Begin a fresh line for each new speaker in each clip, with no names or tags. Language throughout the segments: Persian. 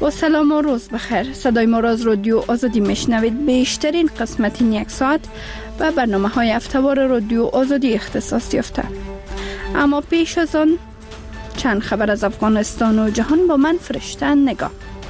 و سلام و روز بخیر. صدای ما را از رادیو آزادی میشنوید. بیشترین قسمت این یک ساعت و برنامه های هفته‌وار رادیو آزادی اختصاص یافته. اما پیش از آن چند خبر از افغانستان و جهان با من فرشته نگاه.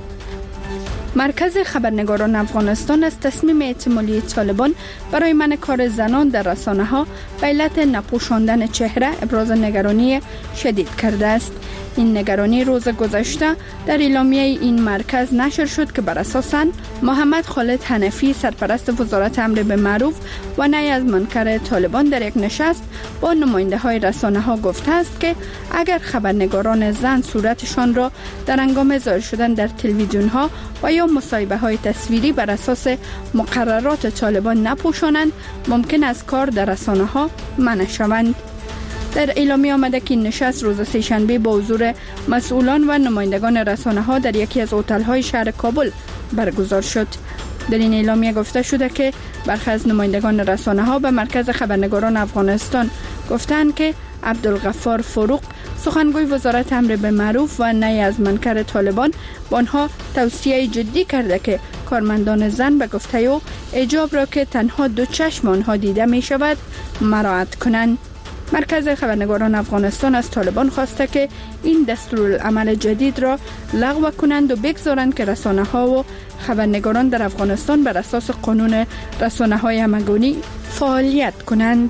مرکز خبرنگاران افغانستان از تصمیم احتمالی طالبان برای منع کار زنان در رسانه‌ها به علت نپوشاندن چهره ابراز نگرانی شدید کرده است. این نگرانی روز گذشته در اعلامیه این مرکز نشر شد که بر اساس آن محمد خالد حنفی سرپرست وزارت امر بالمعروف و نهی از منکر طالبان در یک نشست با نماینده های رسانه ها گفته است که اگر خبرنگاران زن صورتشان را در هنگام ظاهر شدن در تلویزیون ها و یا مصاحبه های تصویری بر اساس مقررات طالبان نپوشانند، ممکن است کار در رسانه ها منع شوند. در اعلامیه آمده که این نشست روز سه‌شنبه با حضور مسئولان و نمایندگان رسانه ها در یکی از هتل های شهر کابل برگزار شد. در این اعلامیه گفته شده که برخی از نمایندگان رسانه ها به مرکز خبرنگاران افغانستان گفتند که عبدالغفار فروغ سخنگوی وزارت امر بالمعروف و نهی از منکر طالبان با آنها توصیه جدی کرده که کارمندان زن به گفته او حجاب را که تنها دو چشم آنها دیده می شود مراعات کنند. مرکز خبرنگاران افغانستان از طالبان خواسته که این دستورالعمل جدید را لغو کنند و بگذارند که رسانه ها و خبرنگاران در افغانستان بر اساس قانون رسانه های همگانی فعالیت کنند.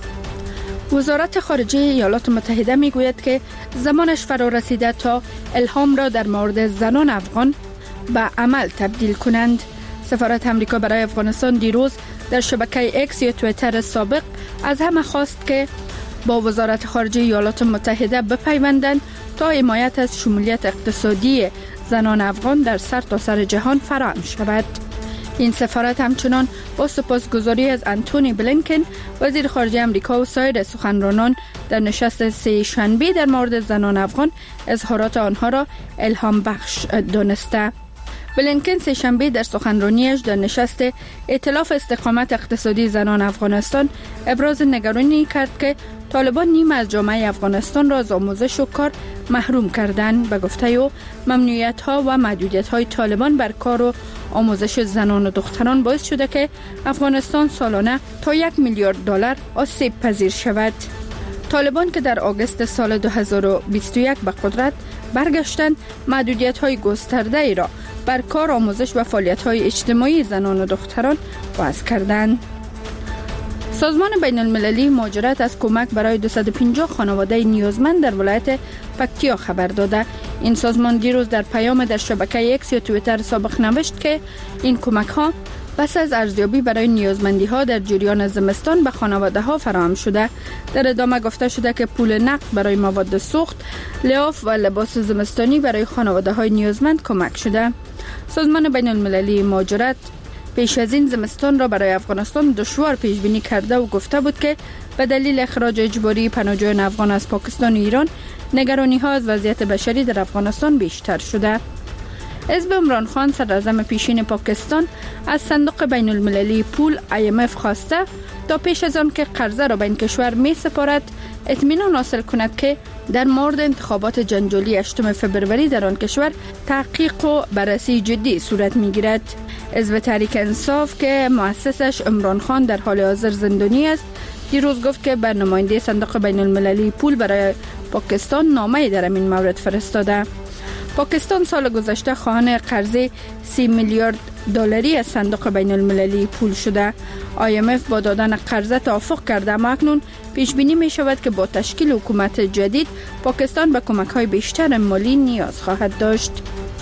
وزارت خارجه ایالات متحده می گوید که زمانش فرا رسیده تا الهام را در مورد زنان افغان به عمل تبدیل کنند. سفارت امریکا برای افغانستان دیروز در شبکه اکس یا توییتر سابق از همه خواست که با وزارت خارجه ایالات متحده بپیوندند تا حمایت از شمولیت اقتصادی زنان افغان در سرتاسر جهان فراهم شود. این سفارت همچنان با سپاسگزاری از انتونی بلینکن وزیر خارجه امریکا و سایر سخنرانان در نشست سه‌شنبه در مورد زنان افغان اظهارات آنها را الهام بخش دانسته. بلینکن سه‌شنبه در سخنرانیش در نشست ائتلاف استقامت اقتصادی زنان افغانستان ابراز نگرانی کرد که طالبان نیمه از جامعه افغانستان را از آموزش و کار محروم کردند. به گفته او ممنوعیت‌ها و محدودیت‌های طالبان بر کار و آموزش زنان و دختران باعث شده که افغانستان سالانه تا 1 میلیارد دلار آسیب پذیر شود. طالبان که در آگوست سال 2021 به قدرت برگشتند، محدودیت‌های گسترده‌ای را بر کار، آموزش و فعالیت‌های اجتماعی زنان و دختران وضع کردند. سازمان بین المللی مهاجرت از کمک برای 250 خانواده نیازمند در ولایت پکتیا خبر داده. این سازمان دیروز در پیام در شبکه اکس یا توییتر سابق نوشت که این کمک ها پس از ارزیابی برای نیازمندی ها در جریان زمستان به خانواده ها فراهم شده. در ادامه گفته شده که پول نقد برای مواد سوخت، لحاف و لباس زمستانی برای خانواده های نیازمند کمک شده. سازمان بین المللی مهاجرت پیش از این زمستان را برای افغانستان دشوار پیش بینی کرده و گفته بود که به دلیل اخراج اجباری پناهجویان افغان از پاکستان و ایران نگرانی ها از وضعیت بشری در افغانستان بیشتر شده. حزب عمران خان صدراعظم پیشین پاکستان از صندوق بین المللی پول IMF خواسته تا پیش از آن که قرضه را به این کشور می سپارد اطمینان حاصل کند که در مورد انتخابات جنجالی 8 فبروری در آن کشور تحقیق و بررسی جدی صورت می گیرد. حزب تحریک انصاف که مؤسسش عمران خان در حال حاضر زندانی است، دیروز گفت که به نماینده صندوق بین المللی پول برای پاکستان نامه‌ای در این مورد فرستاده. پاکستان سال گذشته خواهان قرض 30 میلیارد دلاری از صندوق بین المللی پول شده. IMF با دادن قرضه توافق کرده، اما اکنون پیش بینی می شود که با تشکیل حکومت جدید پاکستان به کمک های بیشتر مالی نیاز خواهد داشت.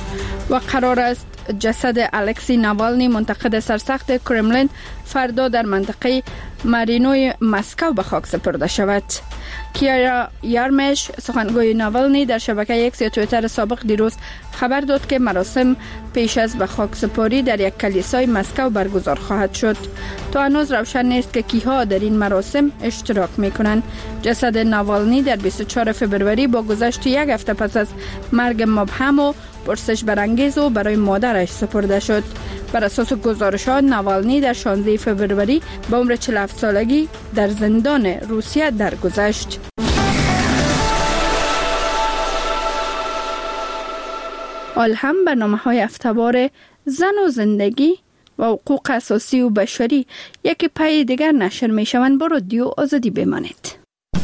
و قرار است جسد الکسی ناوالنی منتقد سرسخت کرملین فردا در منطقه مارینوی مسکو به خاک سپرده شود. کیارا یارمش سخنگوی ناوالنی در شبکه اکس یا توییتر سابق دیروز خبر داد که مراسم پیش از به خاک سپاری در یک کلیسای مسکو برگزار خواهد شد. تا هنوز روشن نیست که کیها در این مراسم اشتراک میکنند. جسد ناوالنی در 24 فبروری با گذشت یک هفته پس از مرگ مبهم و پرسش برانگیز و برای مادرش سپرده شد. بر اساس گزارشات ناوالنی در 16 فبروری به عمر 47 سالگی در زندان روسیه درگذشت. حال هم برنامه‌های هفته‌وار زن و زندگی و حقوق اساسی و بشری یکی پای دیگر نشر می‌شوند. با رادیو آزادی بمانید.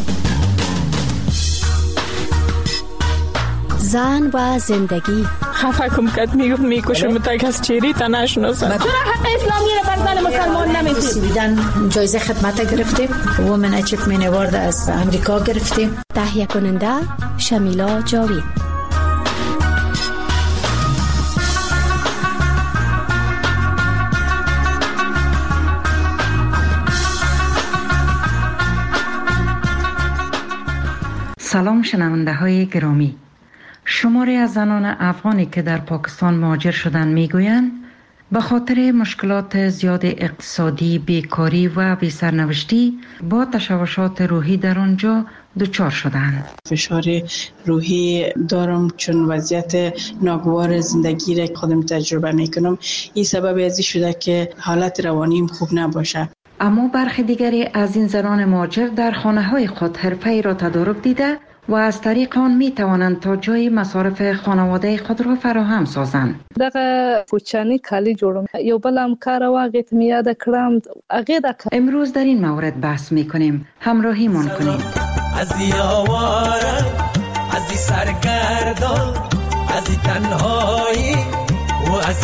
زن و زندگی.
خفه کم کت میگفت میکشم تا کس چیری تا نشناسم.
چرا حق اسلامی رو بر زن مسلمان نمیدید؟
سویدن جایزه خدمت گرفتیم، وومن اچیومنت اوارد از امریکا گرفتیم.
تهیه کننده شمیلا جاوید.
سلام شنونده های گرامی. شماری از زنان افغانی که در پاکستان مهاجر شدند میگویند به خاطر مشکلات زیاد اقتصادی، بیکاری و بی‌سرنوشتی با تشوشات روحی در آنجا دچار شدند.
فشار روحی دارم چون وضعیت ناگوار زندگی را خودم تجربه میکنم. این سبب ازی شده که حالت روانیم خوب نباشه.
اما برخی دیگری از این زنان مهاجر در خانه‌های خود حرفه‌ای را تدارک دیده و از طریق آن می توانند تا جای مصارف خانواده خود را فراهم سازند.
دغه کوچنی کالی جوړم یو بل هم کار واغې ته یاد کړم هغه د
امروز در این مورد بحث می کنیم. همراهی مان کنید.
از یاواره از سرگردان از تنهایی و از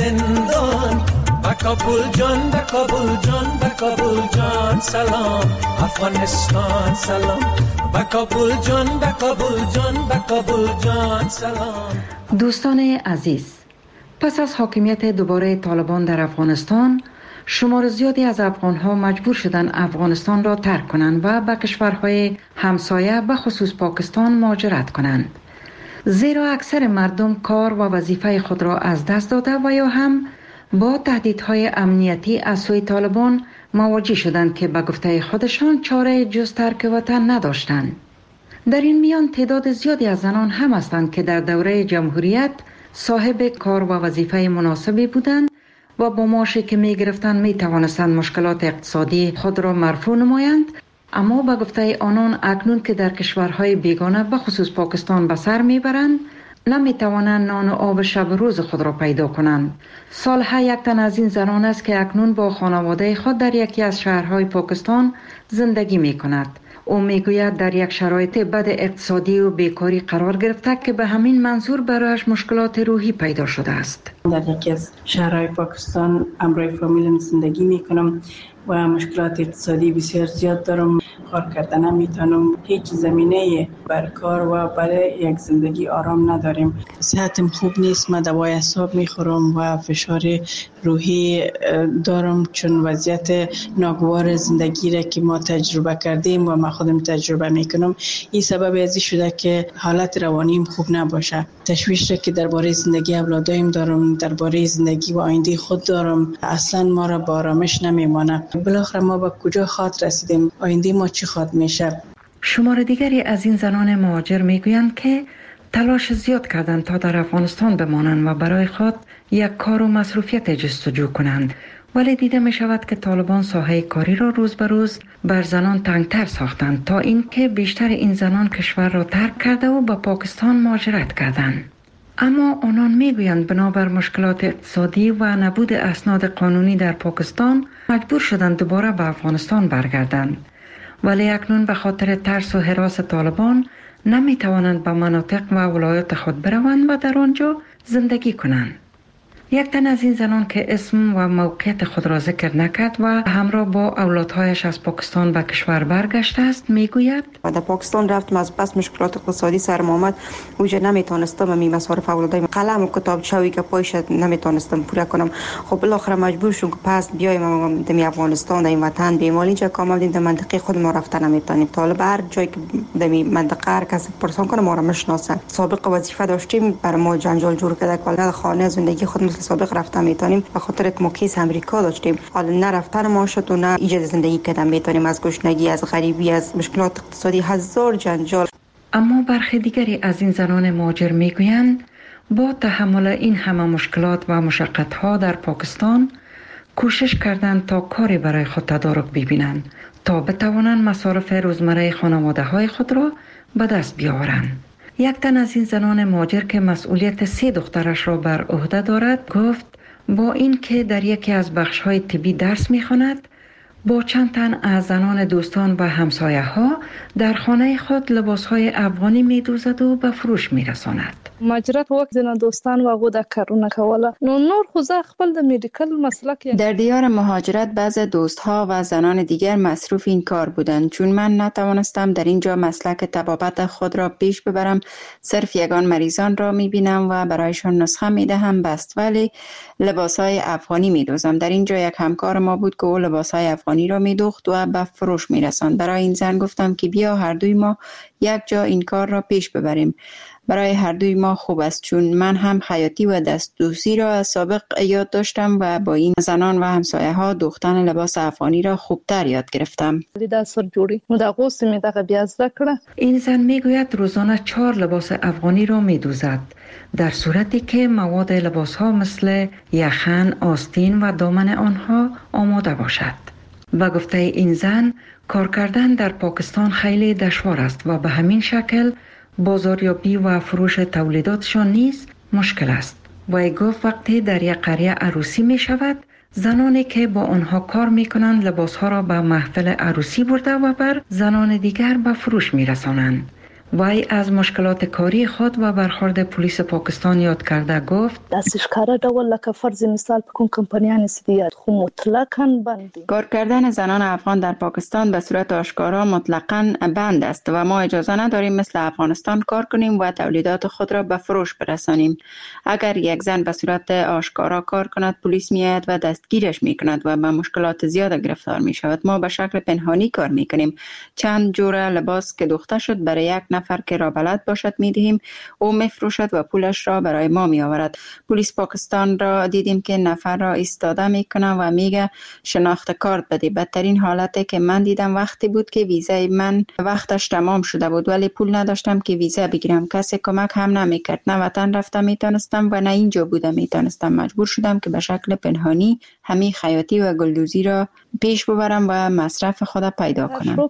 زندان کابل جان به کابل جان به کابل جان سلام افغانستان سلام به کابل جان به کابل جان به کابل جان سلام.
دوستان عزیز، پس از حاکمیت دوباره طالبان در افغانستان شمار زیادی از افغان‌ها مجبور شدند افغانستان را ترک کنند و به کشورهای همسایه به خصوص پاکستان مهاجرت کنند، زیرا اکثر مردم کار و وظیفه خود را از دست داده و یا هم با تهدیدهای امنیتی از سوی طالبان مواجه شدند که به گفته خودشان چاره جز ترک وطن نداشتند. در این میان تعداد زیادی از زنان هم هستند که در دوره جمهوریت صاحب کار و وظیفه مناسبی بودند و با معاشی که می گرفتند می توانستند مشکلات اقتصادی خود را مرفوع نمایند، اما به گفته آنان اکنون که در کشورهای بیگانه به خصوص پاکستان به سر می برند نمی توانند نان و آب شب روز خود را پیدا کنند. سالها یک تن از این زنان است که اکنون با خانواده خود در یکی از شهرهای پاکستان زندگی می کند. او می گوید در یک شرایط بد اقتصادی و بیکاری قرار گرفته که به همین منظور برایش مشکلات روحی پیدا شده است.
در یکی از شهرهای پاکستان همراه فامیلم زندگی می کنم و مشکلات اقتصادی بسیار زیاد دارم. کار کردن نمیتونم، هیچ زمینه بر کار و برای یک زندگی آرام نداریم. صحتم خوب نیست، من دوای اعصاب میخورم و فشار روحی دارم چون وضعیت ناگوار زندگی را که ما تجربه کردیم و من خودم تجربه میکنم این سبب ازی شده که حالت روانیم خوب نباشه. تشویش را که درباره زندگی اولادایم دارم، درباره زندگی و آینده خود دارم، اصلا ما را با آرامش نمیمانه. بالاخره ما به کجا خواهد رسیدیم؟ آینده ما چی خواهد میشه؟
شمار دیگری از این زنان مهاجر میگویند که تلاش زیاد کردند تا در افغانستان بمانند و برای خود یک کار و مصروفیت جستجو کنند، ولی دیده می شود که طالبان ساحه کاری را روز به روز بر زنان تنگتر ساختند تا اینکه بیشتر این زنان کشور را ترک کرده و به پاکستان مهاجرت کردند. اما آنان میگویند بنابر مشکلات اقتصادی و نبود اسناد قانونی در پاکستان مجبور شدند دوباره به افغانستان برگردند، ولی اکنون به خاطر ترس و هراس طالبان نمی توانند به مناطق و ولایات خود بروند و در آنجا زندگی کنند. یک تن از این زنان که اسم و موقعیت خود را ذکر نکرد و همراه با اولادهایش از پاکستان به کشور برگشته است میگوید
در پاکستان رفتم، از بس مشکلات اقتصادی سرم آمد، اوجه نمیتونستم می مصارف اولادایم قلم و کتاب چاوی که پایش نمیتونستم پوره کنم. خب بالاخره مجبور شدم که پس بیایم دمی افغانستان در این وطن بیایم. اینجا که آمدیم در منطقه خود ما رفتن نمیتونیم. طالب هر جایی که دمی منطقه هر کس پرسان کنه ما را میشناسه. سابق وظیفه داشتیم، برای ما جنجال جور کرده که خانه زندگی خود سابق رفتن میتونیم به خاطر که ما کیس امریکا داشتیم، حالا نه رفتن ما شد و نه ایجاد زندگی کردن میتونیم، از گشنگی، از غریبی، از مشکلات اقتصادی، هزار جنجال.
اما برخی دیگری از این زنان مهاجر میگویند با تحمل این همه مشکلات و مشقت‌ها در پاکستان کوشش کردند تا کاری برای خود تدارک ببینند تا بتوانند مصارف روزمره خانواده‌های خود را به دست بیاورند. یک تن از این زنان مهاجر که مسئولیت 3 دخترش را بر عهده دارد گفت با این که در یکی از بخش‌های طبی درس می‌خواند، با چند تن از زنان دوستان و همسایه‌ها در خانه خود لباس‌های افغانی می‌دوزد و به فروش می‌رساند.
مهاجرت وخت زنا دوستان و غو د کارونه کوله نور خو زه خپل د میډیکل مسلک.
در دیار مهاجرت بعض دوستها و زنان دیگر مصروف این کار بودند، چون من نتوانستم در اینجا مسلک طبابت خود را پیش ببرم. صرف یگان مریضان را می‌بینم و برایشان نسخه می‌دهم بست، ولی لباس‌های افغانی می‌دوزم. در اینجا یک همکار ما بود که او لباس‌های افغانی را می‌دوخت و به فروش می‌رساند. برای این زن گفتم که بیا هر دوی ما یک جا این کار را پیش ببریم. برای هر دوی ما خوب است، چون من هم خیاطی و دستدوزی را از سابق یاد داشتم و با این زنان و همسایه ها دوختن لباس افغانی را خوبتر یاد گرفتم.
این زن میگوید روزانه 4 لباس افغانی را میدوزد، در صورتی که مواد لباس ها مثل یخن، آستین و دامن آنها آماده باشد. و گفته این زن کار کردن در پاکستان خیلی دشوار است و به همین شکل بازاریابی و فروش تولیداتشان نیز مشکل است. و گفت وقتی در یک قریه عروسی می شود، زنانی که با آنها کار می کنند لباس ها را به محفل عروسی برده و بر زنان دیگر به فروش می رسانند. وی از مشکلات کاری خود و برخورد پلیس پاکستان یاد کرده گفت
دستش کاره ډول لکه فرض مثال په کوم کمپنیان سیدیات خو مطلقاً بند.
کار کردن زنان افغان در پاکستان به صورت آشکارا مطلقاً بند است و ما اجازه نداریم مثل افغانستان کار کنیم و تولیدات خود را به فروش برسانیم. اگر یک زن به صورت آشکارا کار کند، پلیس میآید و دستگیرش میکند و به مشکلات زیاد گرفتار می شود. ما به شکل پنهانی کار میکنیم. چند جوره لباس که دوخته شد برای یک نفر که را بلد باشد میدهیم، او میفروشد و پولش را برای ما می آورد. پلیس پاکستان را دیدیم که نفر را ایستاده میکنه و میگه شناخت کارت بده. بدترین حالتی که من دیدم وقتی بود که ویزای من وقتش تمام شده بود ولی پول نداشتم که ویزا بگیرم. کسی کمک هم نمیکرد. نه وطن رفتم میتونستم و نه اینجا بودم میتونستم. مجبور شدم که به شکل پنهانی همین خیاطی و گلدوزی را پیش ببرم و مصرف خود پیدا کنم.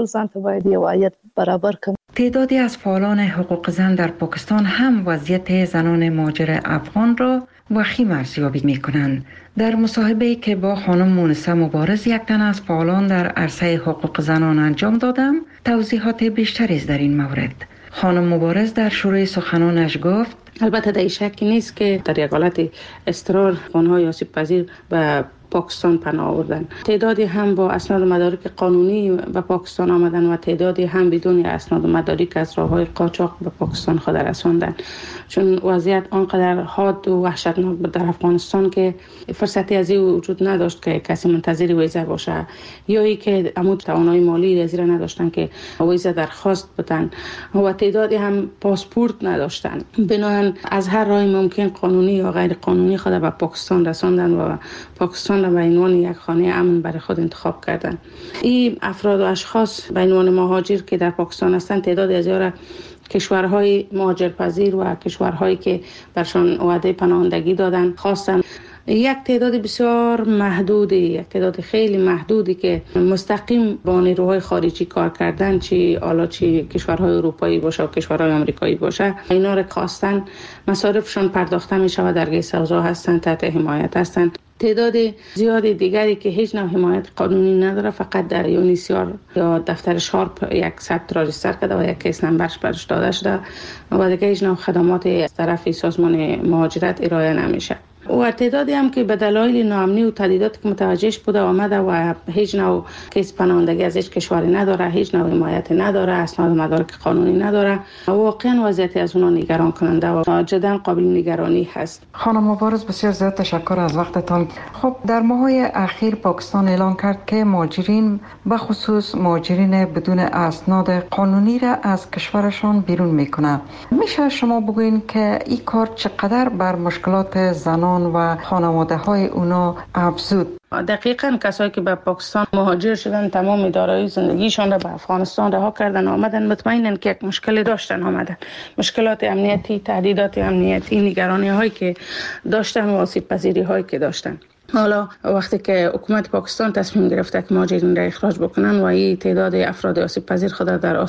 تعدادی از فعالان حقوق زن در پاکستان هم وضعیت زنان مهاجر افغان را وخیم ارزیابی می‌کنند. در مصاحبه‌ای که با خانم مونسه مبارز، یک تن از فعالان در عرصه حقوق زنان انجام دادم، توضیحات بیشتری در این مورد. خانم مبارز در شروع سخنانش گفت
البته در شکی نیست که در یک حالت اضطرار افغان‌های آسیب پذیر به پاکستان پناه آوردن. تعدادی هم با اسناد و مدارک قانونی به پاکستان آمدن و تعدادی هم بدون اسناد و مدارک از راه‌های قاچاق به پاکستان خود رساندن. چون وضعیت آنقدر حاد و وحشتناک بود در افغانستان که فرصتی از این وجود نداشت که کسی منتظر ویزا باشه، یا ای که عمود توانایی مالی زیر نداشتن که ویزا درخواست بدن و تعدادی هم پاسپورت نداشتن. بنابراین از هر راه ممکن قانونی یا غیر قانونی خود به پاکستان رساندن و پاکستان را به عنوان یک خانه امن برای خود انتخاب کردن. این افراد و اشخاص به عنوان مهاجر که در پاکستان هستند، تعداد زیاد کشورهای مهاجرپذیر و کشورهایی که برشان وعده پناهندگی دادن خواستن. یک تعداد بسیار محدودی، یک تعداد خیلی محدودی که مستقیم با نیروهای خارجی کار کردن، چی حالا چی کشورهای اروپایی باشه و کشورهای آمریکایی باشه، اینا را خواستن مصارفشان پرداخته می شود، در سوزا هستند، تحت حمایت هستند. تعداد زیاد دیگری که هیچ نوع حمایت قانونی نداره، فقط در یونیسیار یا دفتر شارپ یک ثبت راجستر کرده و یک کیس نمبرش برش داده شده و دیگه هیچ نوع خدمات از طرف سازمان مهاجرت ارائه نمیشه. و تعدادی هم که به دلایل ناامنی و تهدیداتی که متوجهش بوده آمده و هیچ نوع کیس پناهندگی از هیچ کشوری نداره، هیچ نوع حمایت نداره، اسناد و مدارک قانونی نداره، واقعا وضعیت از اونها نگران کننده و جدا قابل نگرانی هست.
خانم مبارز، بسیار زیاد تشکر از وقتتان. خب در ماه‌های اخیر پاکستان اعلان کرد که مهاجرین، به خصوص مهاجرین بدون اسناد قانونی را از کشورشان بیرون میکنه. میشه شما بگوین که این کار چقدر بر مشکلات زنان و خانواده های اونا افزود؟
دقیقاً کسایی که به پاکستان مهاجر شدن تمام دارایی زندگیشان را به افغانستان رها کردن آمدن، مطمئنن که یک مشکل داشتن آمدن. مشکلات امنیتی، تهدیدات امنیتی، نگرانی هایی که داشتن و آسیب پذیری هایی که داشتن. حالا وقتی که حکومت پاکستان تصمیم گرفته که مهاجرین را اخراج بکنن و این تعداد افراد آسیب پذیر خود در